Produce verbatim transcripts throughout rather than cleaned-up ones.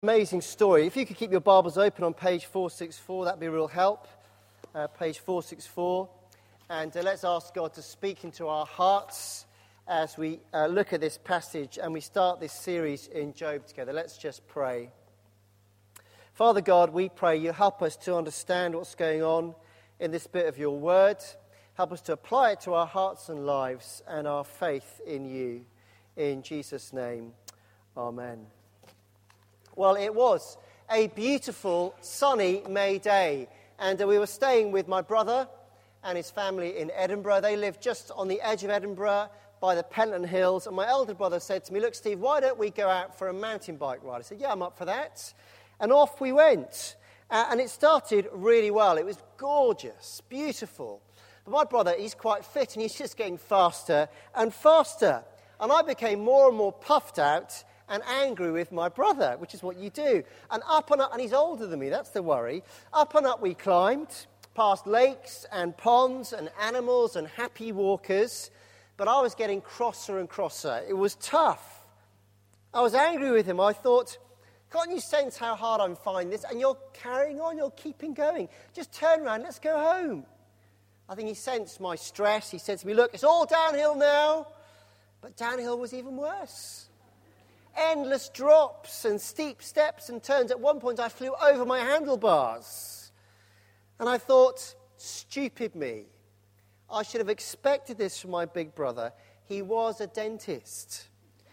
Amazing story. If you could keep your Bibles open on page four sixty-four, that'd be a real help. Uh, page four sixty-four. And uh, let's ask God to speak into our hearts as we uh, look at this passage and we start this series in Job together. Let's just pray. Father God, we pray you help us to understand what's going on in this bit of your word. Help us to apply it to our hearts and lives and our faith in you. In Jesus' name, amen. Well, it was a beautiful, sunny May day, and uh, we were staying with my brother and his family in Edinburgh. They live just on the edge of Edinburgh by the Pentland Hills, and my elder brother said to me, "Look, Steve, why don't we go out for a mountain bike ride?" I said, "Yeah, I'm up for that." And off we went, uh, and it started really well. It was gorgeous, beautiful. But my brother, he's quite fit, and he's just getting faster and faster. And I became more and more puffed out and angry with my brother, which is what you do. And up and up, and he's older than me, that's the worry. Up and up we climbed, past lakes and ponds and animals and happy walkers. But I was getting crosser and crosser. It was tough. I was angry with him. I thought, can't you sense how hard I'm finding this? And you're carrying on, you're keeping going. Just turn around, let's go home. I think he sensed my stress. He said to me, "Look, it's all downhill now." But downhill was even worse. Endless drops and steep steps and turns. At one point I flew over my handlebars. And I thought, stupid me. I should have expected this from my big brother. He was a dentist.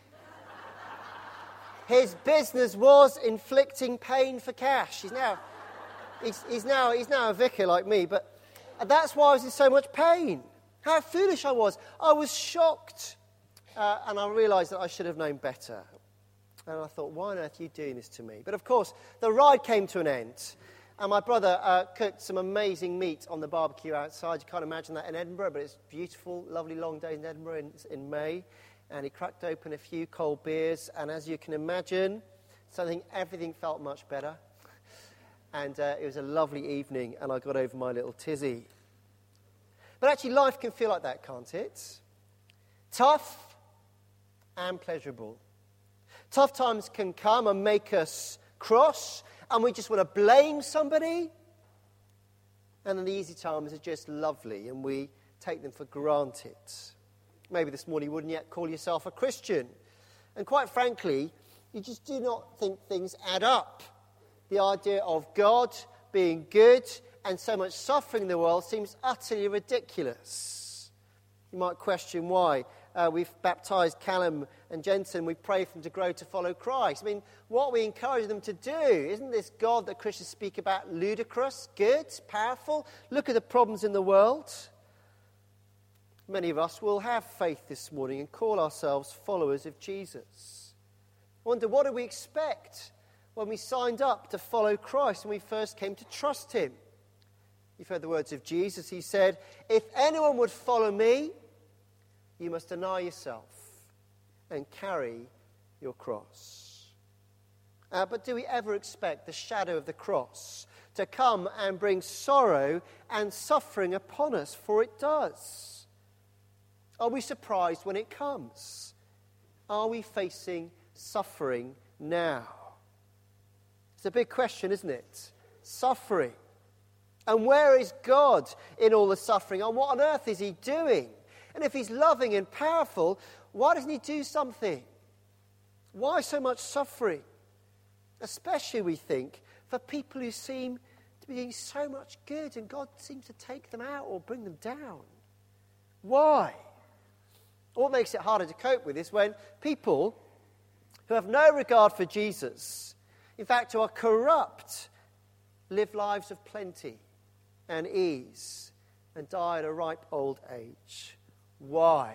His business was inflicting pain for cash. He's now, he's, he's now, he's now a vicar like me, but that's why I was in so much pain. How foolish I was. I was shocked. Uh, and I realised that I should have known better. And I thought, why on earth are you doing this to me? But of course, the ride came to an end. And my brother uh, cooked some amazing meat on the barbecue outside. You can't imagine that in Edinburgh, but it's beautiful, lovely long day in Edinburgh in, in May. And he cracked open a few cold beers. And as you can imagine, something, everything felt much better. And uh, it was a lovely evening, and I got over my little tizzy. But actually, life can feel like that, can't it? Tough and pleasurable. Tough times can come and make us cross, and we just want to blame somebody. And then the easy times are just lovely, and we take them for granted. Maybe this morning you wouldn't yet call yourself a Christian. And quite frankly, you just do not think things add up. The idea of God being good and so much suffering in the world seems utterly ridiculous. You might question why. Uh, we've baptised Callum and Jensen. We pray for them to grow to follow Christ. I mean, what we encourage them to do, isn't this God that Christians speak about ludicrous, good, powerful? Look at the problems in the world. Many of us will have faith this morning and call ourselves followers of Jesus. I wonder, what did we expect when we signed up to follow Christ, when we first came to trust him? You've heard the words of Jesus. He said, "If anyone would follow me, you must deny yourself and carry your cross." Uh, but do we ever expect the shadow of the cross to come and bring sorrow and suffering upon us? For it does. Are we surprised when it comes? Are we facing suffering now? It's a big question, isn't it? Suffering. And where is God in all the suffering? And what on earth is he doing? And if he's loving and powerful, why doesn't he do something? Why so much suffering? Especially, we think, for people who seem to be doing so much good and God seems to take them out or bring them down. Why? What makes it harder to cope with is when people who have no regard for Jesus, in fact, who are corrupt, live lives of plenty and ease and die at a ripe old age. Why?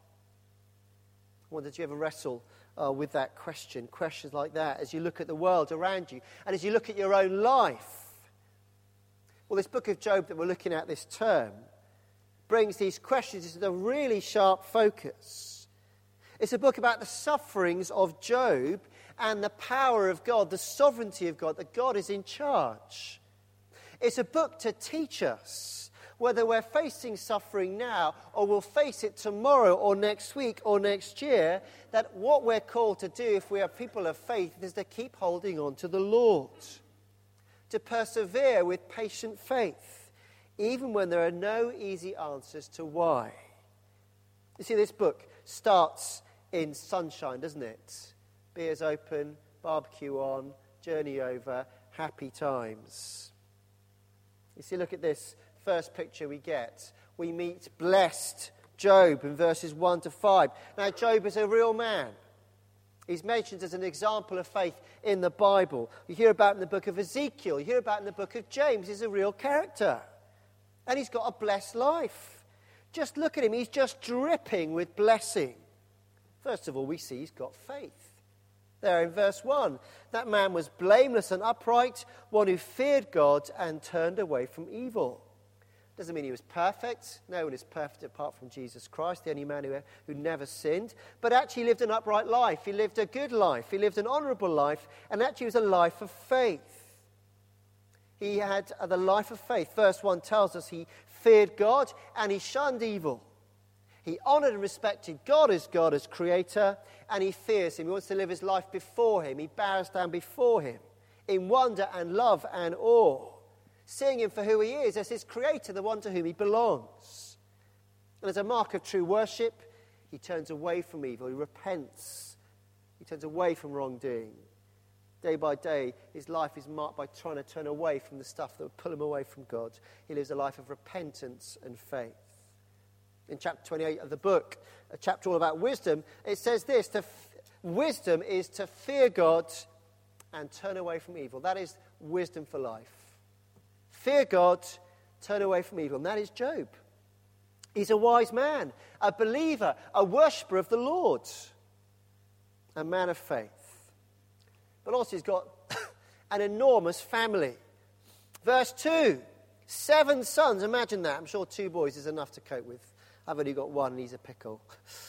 I wonder, did you ever wrestle uh, with that question? Questions like that as you look at the world around you and as you look at your own life. Well, this book of Job that we're looking at this term brings these questions into a really sharp focus. It's a book about the sufferings of Job and the power of God, the sovereignty of God, that God is in charge. It's a book to teach us Whether we're facing suffering now or we'll face it tomorrow or next week or next year, that what we're called to do if we are people of faith is to keep holding on to the Lord, to persevere with patient faith, even when there are no easy answers to why. You see, this book starts in sunshine, doesn't it? Beers open, barbecue on, journey over, happy times. You see, look at this first picture we get. We meet blessed Job in verses one to five. Now, Job is a real man. He's mentioned as an example of faith in the Bible. You hear about him in the book of Ezekiel. You hear about him in the book of James. He's a real character. And he's got a blessed life. Just look at him. He's just dripping with blessing. First of all, we see he's got faith. There in verse one, that man was blameless and upright, one who feared God and turned away from evil. Doesn't mean he was perfect. No one is perfect apart from Jesus Christ, the only man who, who never sinned. But actually lived an upright life. He lived a good life. He lived an honourable life. And actually was a life of faith. He had uh, the life of faith. Verse one tells us he feared God and he shunned evil. He honoured and respected God as God, as creator, and he fears him. He wants to live his life before him. He bows down before him in wonder and love and awe, seeing him for who he is, as his creator, the one to whom he belongs. And as a mark of true worship, he turns away from evil. He repents. He turns away from wrongdoing. Day by day, his life is marked by trying to turn away from the stuff that would pull him away from God. He lives a life of repentance and faith. In chapter twenty-eight of the book, a chapter all about wisdom, it says this: to f- wisdom is to fear God and turn away from evil. That is wisdom for life. Fear God, turn away from evil. And that is Job. He's a wise man, a believer, a worshipper of the Lord, a man of faith. But also he's got an enormous family. Verse two, seven sons. Imagine that. I'm sure two boys is enough to cope with. I've only got one and he's a pickle.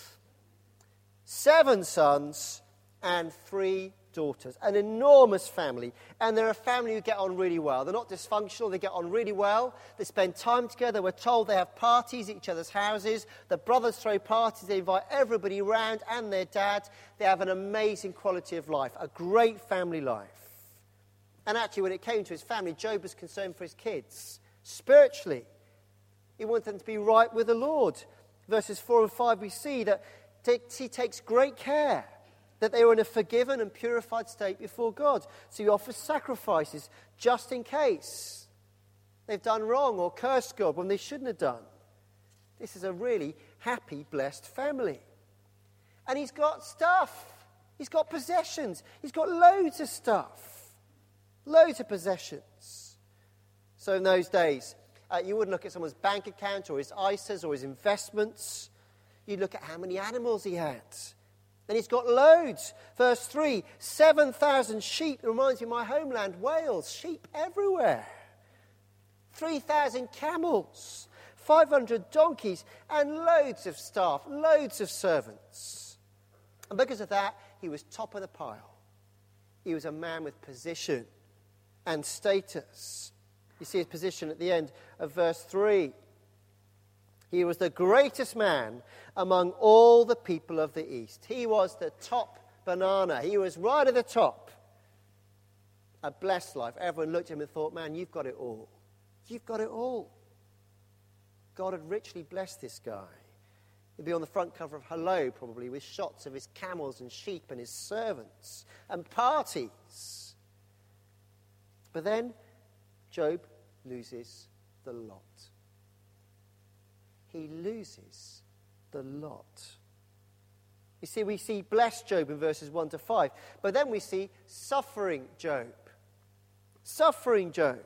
Seven sons and three daughters. An enormous family. And they're a family who get on really well. They're not dysfunctional. They get on really well. They spend time together. We're told they have parties at each other's houses. The brothers throw parties. They invite everybody around and their dad. They have an amazing quality of life. A great family life. And actually, when it came to his family, Job was concerned for his kids. Spiritually. He wanted them to be right with the Lord. Verses four and five, we see that he takes great care that they were in a forgiven and purified state before God. So he offers sacrifices just in case they've done wrong or cursed God when they shouldn't have done. This is a really happy, blessed family. And he's got stuff. He's got possessions. He's got loads of stuff. Loads of possessions. So in those days, Uh, you wouldn't look at someone's bank account or his I S As or his investments. You'd look at how many animals he had. And he's got loads. Verse three, seven thousand sheep. It reminds me of my homeland, Wales. Sheep everywhere. three thousand camels. five hundred donkeys. And loads of staff. Loads of servants. And because of that, he was top of the pile. He was a man with position and status. You see his position at the end of verse three. He was the greatest man among all the people of the East. He was the top banana. He was right at the top. A blessed life. Everyone looked at him and thought, man, you've got it all. You've got it all. God had richly blessed this guy. He'd be on the front cover of Hello, probably, with shots of his camels and sheep and his servants and parties. But then Job loses the lot. He loses the lot. You see, we see blessed Job in verses one to five, but then we see suffering Job. Suffering Job.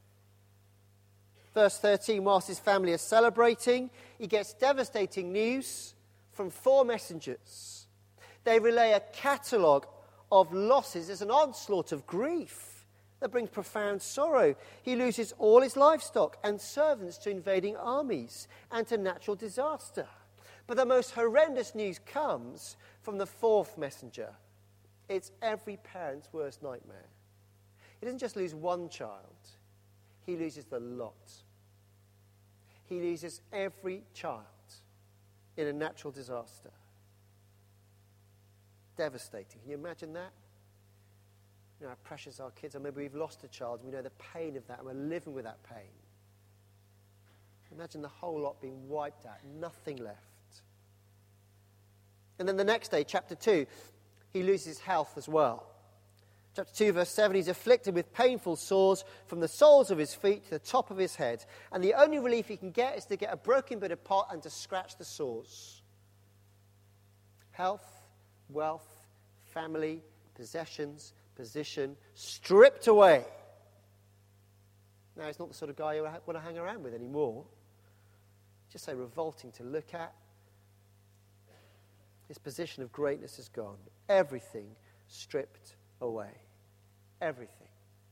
Verse thirteen, whilst his family is celebrating, he gets devastating news from four messengers. They relay a catalogue of losses. There's an onslaught of grief that brings profound sorrow. He loses all his livestock and servants to invading armies and to natural disaster. But the most horrendous news comes from the fourth messenger. It's every parent's worst nightmare. He doesn't just lose one child, he loses the lot. he loses every child in a natural disaster. Devastating. Can you imagine that? You know how precious our kids are. Maybe we've lost a child and we know the pain of that and we're living with that pain. Imagine the whole lot being wiped out, nothing left. And then the next day, chapter two, he loses health as well. Chapter two, verse seven, he's afflicted with painful sores from the soles of his feet to the top of his head. And the only relief he can get is to get a broken bit of pot and to scratch the sores. Health, wealth, family, possessions, position, stripped away. Now, he's not the sort of guy you want to hang around with anymore. Just so revolting to look at. His position of greatness is gone. Everything stripped away. Everything.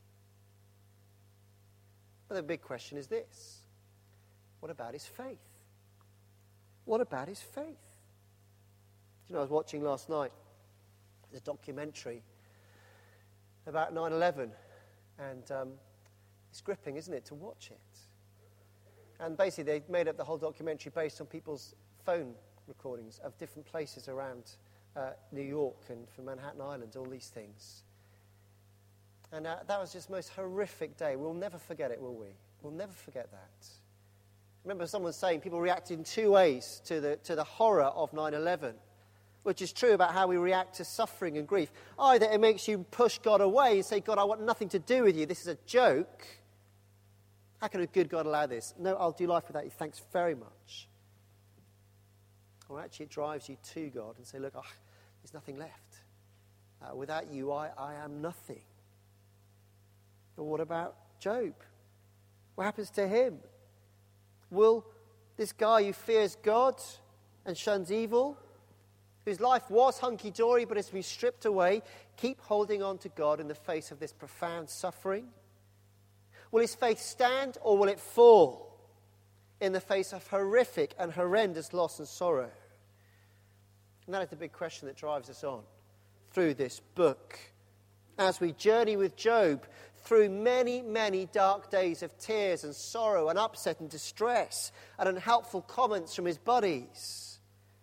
But the big question is this. What about his faith? What about his faith? You know, I was watching last night a documentary about nine eleven. And um, it's gripping, isn't it, to watch it. And basically they made up the whole documentary based on people's phone recordings of different places around uh, New York and from Manhattan Island, all these things. And uh, that was just the most horrific day. We'll never forget it, will we? We'll never forget that. I remember someone saying people reacted in two ways to the, to the horror of nine eleven, which is true about how we react to suffering and grief. Either it makes you push God away and say, God, I want nothing to do with you. This is a joke. How can a good God allow this? No, I'll do life without you. Thanks very much. Or actually it drives you to God and say, look, oh, there's nothing left. Uh, without you, I, I am nothing. But what about Job? What happens to him? Will this guy who fears God and shuns evil, whose life was hunky-dory but has been stripped away, keep holding on to God in the face of this profound suffering? Will his faith stand or will it fall in the face of horrific and horrendous loss and sorrow? And that is the big question that drives us on through this book. As we journey with Job through many, many dark days of tears and sorrow and upset and distress and unhelpful comments from his buddies.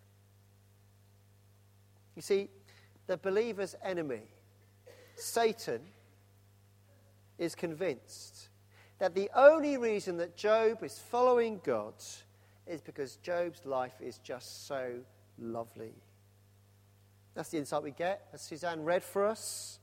You see, the believer's enemy, Satan, is convinced that the only reason that Job is following God is because Job's life is just so lovely. That's the insight we get, as Suzanne read for us.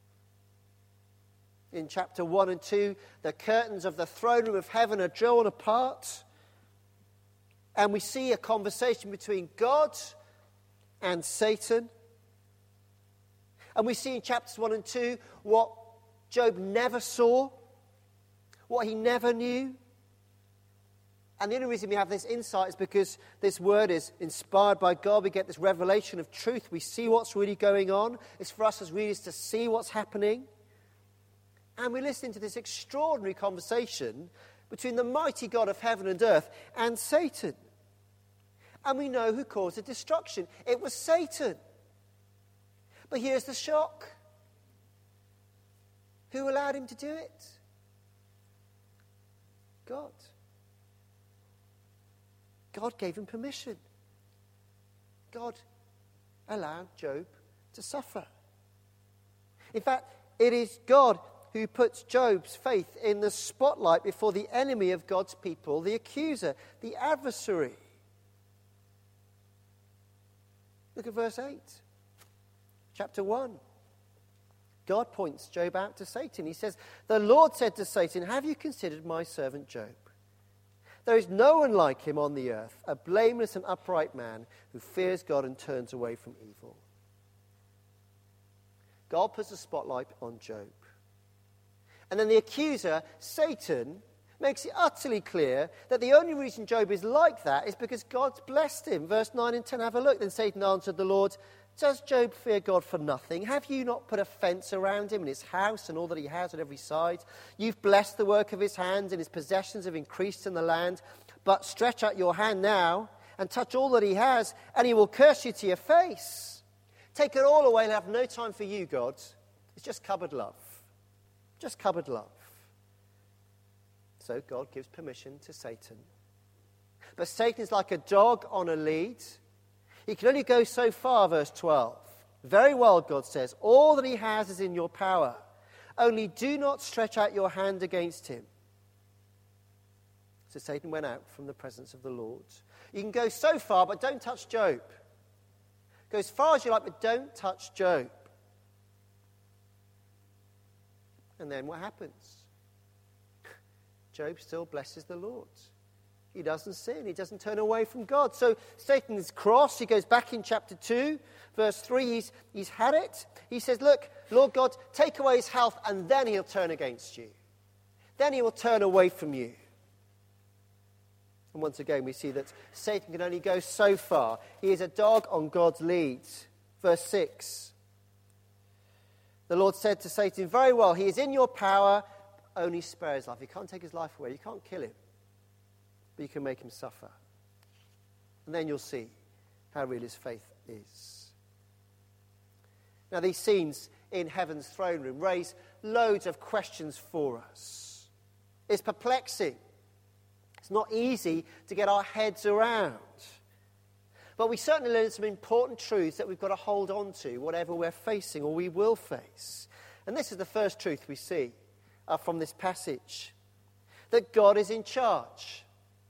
In chapter one and two, the curtains of the throne room of heaven are drawn apart, and we see a conversation between God and Satan. And we see in chapters one and two what Job never saw, what he never knew. And the only reason we have this insight is because this word is inspired by God. We get this revelation of truth. We see what's really going on. It's for us as readers to see what's happening. And we listen to this extraordinary conversation between the mighty God of heaven and earth and Satan. And we know who caused the destruction. It was Satan. But here's the shock. Who allowed him to do it? God. God gave him permission. God allowed Job to suffer. In fact, it is God who puts Job's faith in the spotlight before the enemy of God's people, the accuser, the adversary. Look at verse eight. Chapter one. God points Job out to Satan. He says, the Lord said to Satan, have you considered my servant Job? There is no one like him on the earth, a blameless and upright man who fears God and turns away from evil. God puts a spotlight on Job. And then the accuser, Satan, makes it utterly clear that the only reason Job is like that is because God's blessed him. Verse nine and ten, have a look. Then Satan answered the Lord, does Job fear God for nothing? Have you not put a fence around him and his house and all that he has on every side? You've blessed the work of his hands and his possessions have increased in the land. But stretch out your hand now and touch all that he has, and he will curse you to your face. Take it all away and have no time for you, God. It's just cupboard love. Just cupboard love. So God gives permission to Satan But Satan is like a dog on a lead. He can only go so far, verse twelve. Very well, God says, all that he has is in your power. Only do not stretch out your hand against him. So Satan went out from the presence of the Lord. You can go so far, but don't touch Job. Go as far as you like, but don't touch Job. And then what happens? Job still blesses the Lord. He doesn't sin. He doesn't turn away from God. So Satan is cross. He goes back in chapter two, verse three. He's, he's had it. He says, look, Lord God, take away his health, and then he'll turn against you. Then he will turn away from you. And once again, we see that Satan can only go so far. He is a dog on God's lead. Verse six. The Lord said to Satan, very well, he is in your power, only spare his life. You can't take his life away. You can't kill him. But you can make him suffer. And then you'll see how real his faith is. Now, these scenes in heaven's throne room raise loads of questions for us. It's perplexing. It's not easy to get our heads around. But we certainly learn some important truths that we've got to hold on to, whatever we're facing or we will face. And this is the first truth we see uh, from this passage. That God is in charge.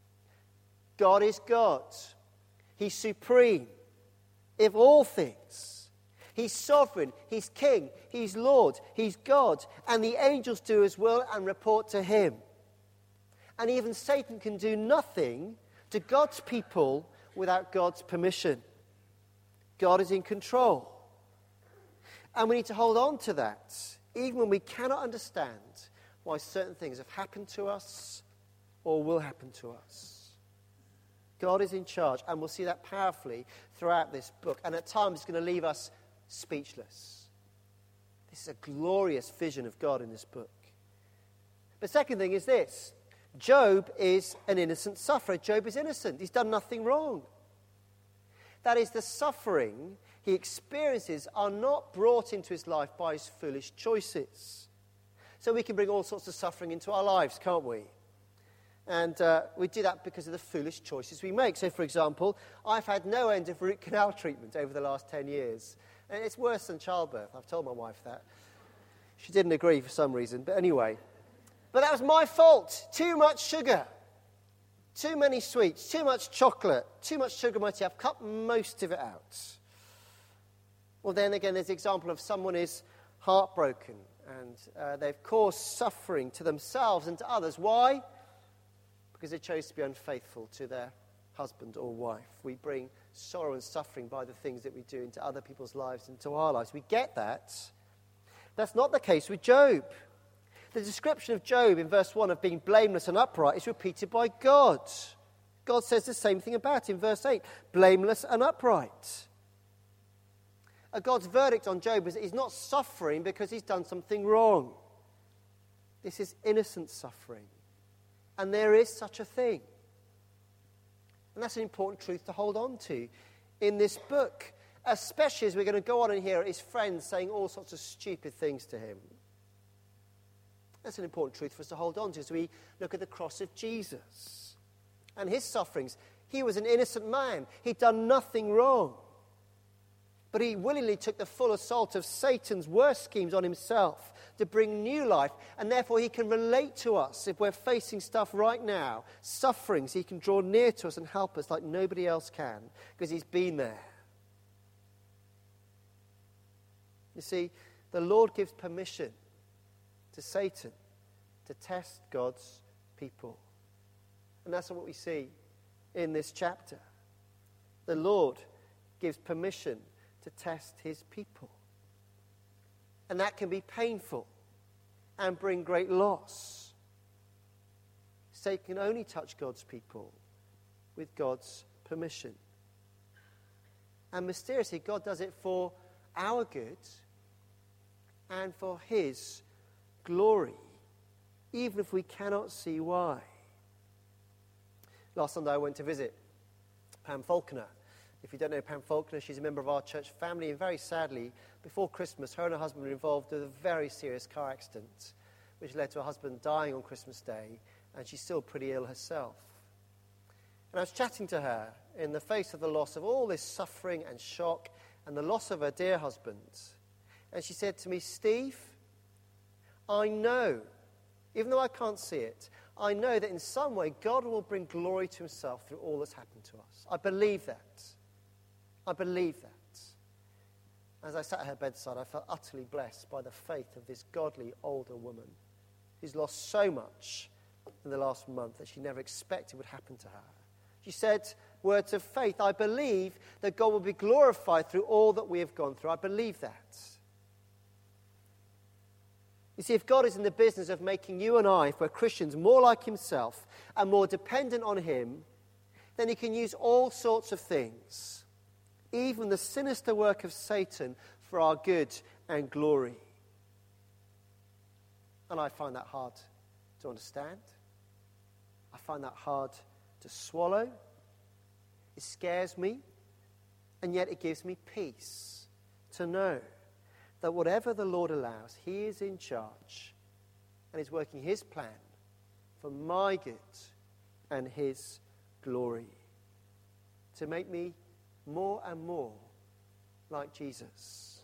God is God. He's supreme of all things. He's sovereign. He's king. He's Lord. He's God. And the angels do as well and report to him. And even Satan can do nothing to God's people without God's permission. God is in control. And we need to hold on to that, even when we cannot understand why certain things have happened to us or will happen to us. God is in charge, and we'll see that powerfully throughout this book. And at times, it's going to leave us speechless. This is a glorious vision of God in this book. The second thing is this. Job is an innocent sufferer. Job is innocent. He's done nothing wrong. That is, the suffering he experiences are not brought into his life by his foolish choices. So we can bring all sorts of suffering into our lives, can't we? And uh, we do that because of the foolish choices we make. So, for example, I've had no end of root canal treatment over the last ten years. And it's worse than childbirth. I've told my wife that. She didn't agree for some reason. But anyway. But that was my fault. Too much sugar. Too many sweets. Too much chocolate. Too much sugar in my tea. I've cut most of it out. Well, then again, there's the example of someone is heartbroken. And uh, they've caused suffering to themselves and to others. Why? Because they chose to be unfaithful to their husband or wife. We bring sorrow and suffering by the things that we do into other people's lives, into our lives. We get that. That's not the case with Job. The description of Job in verse one of being blameless and upright is repeated by God. God says the same thing about him in verse eight, blameless and upright. And God's verdict on Job is that he's not suffering because he's done something wrong. This is innocent suffering. And there is such a thing. And that's an important truth to hold on to in this book, especially as we're going to go on and hear his friends saying all sorts of stupid things to him. That's an important truth for us to hold on to as we look at the cross of Jesus and his sufferings. He was an innocent man. He'd done nothing wrong. But he willingly took the full assault of Satan's worst schemes on himself to bring new life. And therefore he can relate to us if we're facing stuff right now, sufferings. He can draw near to us and help us like nobody else can because he's been there. You see, the Lord gives permission to Satan to test God's people. And that's what we see in this chapter. The Lord gives permission to test his people. And that can be painful and bring great loss. Satan can only touch God's people with God's permission. And mysteriously, God does it for our good and for his glory, even if we cannot see why. Last Sunday I went to visit Pam Faulkner. If you don't know Pam Faulkner, she's a member of our church family, and very sadly, before Christmas, her and her husband were involved in a very serious car accident, which led to her husband dying on Christmas Day, and she's still pretty ill herself. And I was chatting to her in the face of the loss of all this suffering and shock and the loss of her dear husband. And she said to me, Steve, I know, even though I can't see it, I know that in some way God will bring glory to himself through all that's happened to us. I believe that. I believe that. As I sat at her bedside, I felt utterly blessed by the faith of this godly older woman who's lost so much in the last month that she never expected would happen to her. She said words of faith. I believe that God will be glorified through all that we have gone through. I believe that. You see, if God is in the business of making you and I, if we're Christians, more like himself and more dependent on him, then he can use all sorts of things, even the sinister work of Satan, for our good and glory. And I find that hard to understand. I find that hard to swallow. It scares me, and yet it gives me peace to know that whatever the Lord allows, he is in charge and is working his plan for my good and his glory, to make me more and more like Jesus.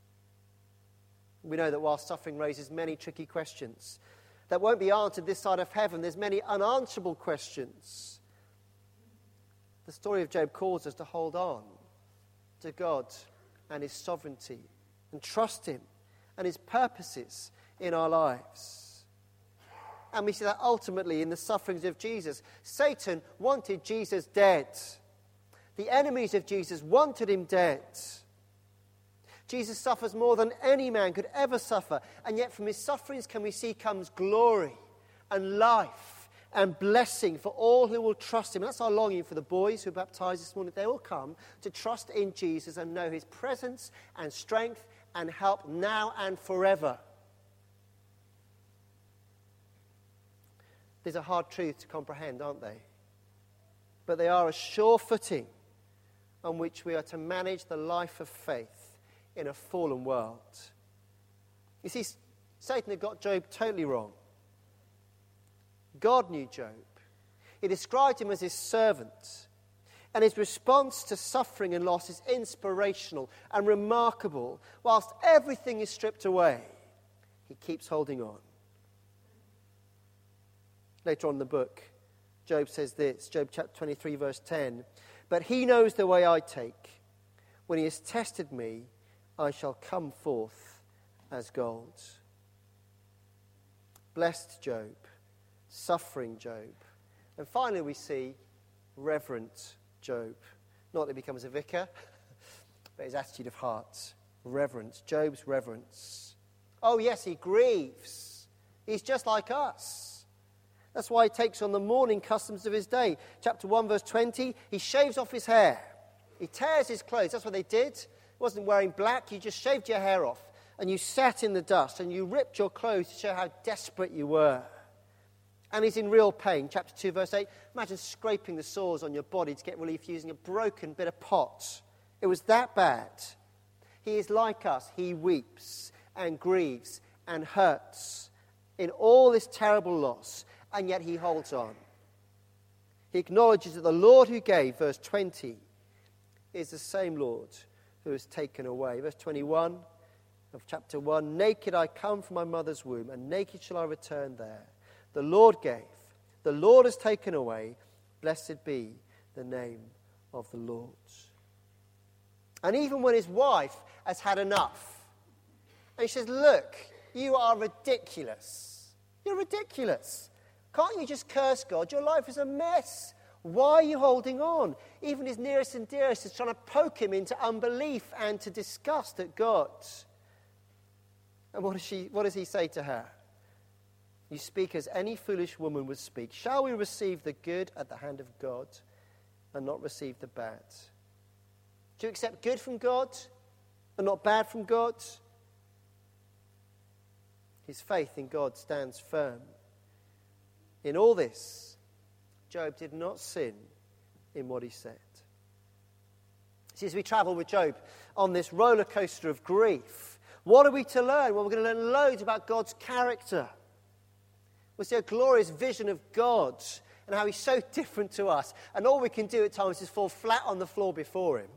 We know that while suffering raises many tricky questions that won't be answered this side of heaven, there's many unanswerable questions. The story of Job calls us to hold on to God and his sovereignty and trust him and his purposes in our lives. And we see that ultimately in the sufferings of Jesus. Satan wanted Jesus dead. The enemies of Jesus wanted him dead. Jesus suffers more than any man could ever suffer, and yet from his sufferings can we see comes glory and life and blessing for all who will trust him. And that's our longing for the boys who are baptized this morning. They will come to trust in Jesus and know his presence and strength and help now and forever. These are hard truths to comprehend, aren't they? But they are a sure footing on which we are to manage the life of faith in a fallen world. You see, Satan had got Job totally wrong. God knew Job. He described him as his servant. And his response to suffering and loss is inspirational and remarkable. Whilst everything is stripped away, he keeps holding on. Later on in the book, Job says this, Job chapter twenty-three, verse ten, "But he knows the way I take. When he has tested me, I shall come forth as gold." Blessed Job, suffering Job. And finally we see reverent Job. Not that he becomes a vicar, but his attitude of heart. Reverence. Job's reverence. Oh yes, he grieves. He's just like us. That's why he takes on the mourning customs of his day. Chapter one, verse twenty, he shaves off his hair. He tears his clothes. That's what they did. He wasn't wearing black. You just shaved your hair off. And you sat in the dust and you ripped your clothes to show how desperate you were. And he's in real pain. Chapter two, verse eight. Imagine scraping the sores on your body to get relief using a broken bit of pot. It was that bad. He is like us. He weeps and grieves and hurts in all this terrible loss. And yet he holds on. He acknowledges that the Lord who gave, verse twenty, is the same Lord who has taken away. Verse twenty-one of chapter one, "Naked I come from my mother's womb, and naked shall I return there. The Lord gave, the Lord has taken away. Blessed be the name of the Lord." And even when his wife has had enough, and she says, "Look, you are ridiculous. You're ridiculous. Can't you just curse God? Your life is a mess. Why are you holding on?" Even his nearest and dearest is trying to poke him into unbelief and to disgust at God. And what does she, what does he say to her? "You speak as any foolish woman would speak. Shall we receive the good at the hand of God and not receive the bad?" Do you accept good from God and not bad from God? His faith in God stands firm. In all this, Job did not sin in what he said. See, as we travel with Job on this roller coaster of grief, what are we to learn? Well, we're going to learn loads about God's character. We'll see a glorious vision of God and how he's so different to us. And all we can do at times is fall flat on the floor before him.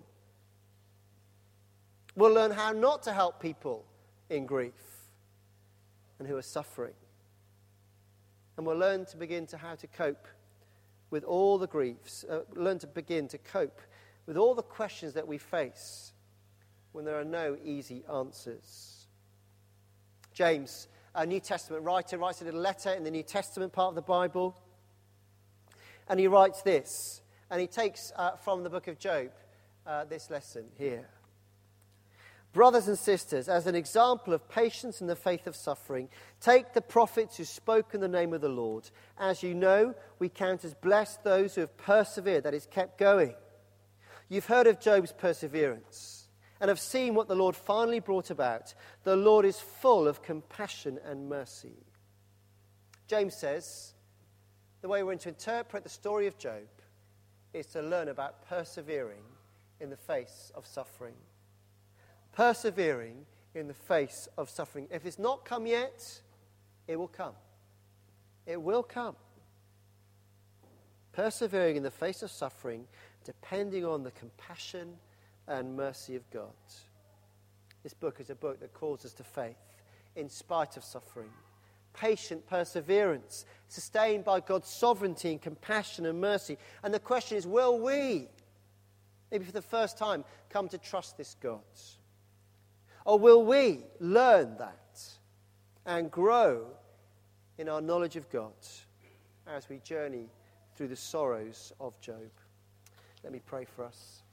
We'll learn how not to help people in grief and who are suffering. And we'll learn to begin to how to cope with all the griefs, uh, learn to begin to cope with all the questions that we face when there are no easy answers. James, a New Testament writer, writes a little letter in the New Testament part of the Bible. And he writes this, and he takes uh, from the book of Job uh, this lesson here. Brothers and sisters, as an example of patience in the faith of suffering, take the prophets who spoke in the name of the Lord. As you know, we count as blessed those who have persevered, that is, kept going. You've heard of Job's perseverance and have seen what the Lord finally brought about. The Lord is full of compassion and mercy. James says the way we're going to interpret the story of Job is to learn about persevering in the face of suffering. Persevering in the face of suffering. If it's not come yet, it will come. It will come. Persevering in the face of suffering, depending on the compassion and mercy of God. This book is a book that calls us to faith in spite of suffering. Patient perseverance, sustained by God's sovereignty and compassion and mercy. And the question is, will we, maybe for the first time, come to trust this God? Or will we learn that and grow in our knowledge of God as we journey through the sorrows of Job? Let me pray for us.